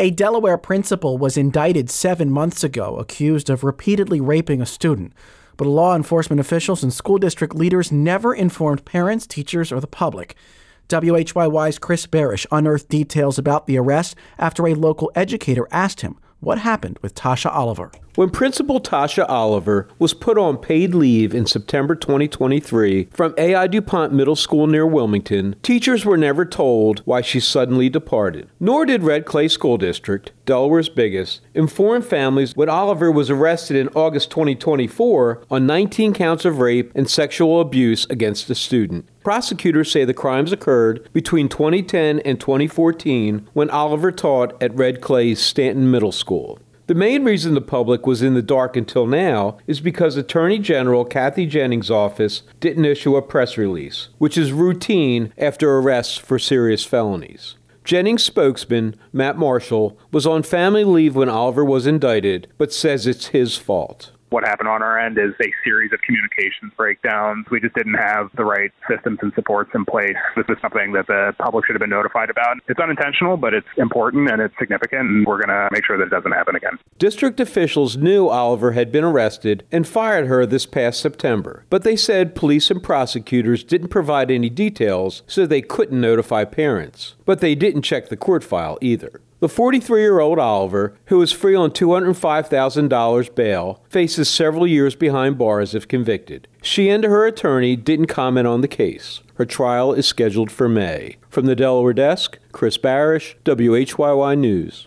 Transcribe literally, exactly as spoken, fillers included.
A Delaware principal was indicted seven months ago, accused of repeatedly raping a student. But law enforcement officials and school district leaders never informed parents, teachers, or the public. W H Y Y's Chris Barish unearthed details about the arrest after a local educator asked him what happened with Tasha Oliver. When Principal Tasha Oliver was put on paid leave in September twenty twenty-three from A I DuPont Middle School near Wilmington, teachers were never told why she suddenly departed. Nor did Red Clay School District, Delaware's biggest, inform families when Oliver was arrested in August twenty twenty-four on nineteen counts of rape and sexual abuse against a student. Prosecutors say the crimes occurred between twenty ten and twenty fourteen when Oliver taught at Red Clay's Stanton Middle School. The main reason the public was in the dark until now is because Attorney General Kathy Jennings' office didn't issue a press release, which is routine after arrests for serious felonies. Jennings' spokesman, Matt Marshall, was on family leave when Oliver was indicted, but says it's his fault. What happened on our end is a series of communications breakdowns. We just didn't have the right systems and supports in place. This is something that the public should have been notified about. It's unintentional, but it's important and it's significant, and we're going to make sure that it doesn't happen again. District officials knew Oliver had been arrested and fired her this past September, but they said police and prosecutors didn't provide any details, so they couldn't notify parents. But they didn't check the court file either. The forty-three-year-old Oliver, who is free on two hundred five thousand dollars bail, faces several years behind bars if convicted. She and her attorney didn't comment on the case. Her trial is scheduled for May. From the Delaware desk, Chris Barish, W H Y Y News.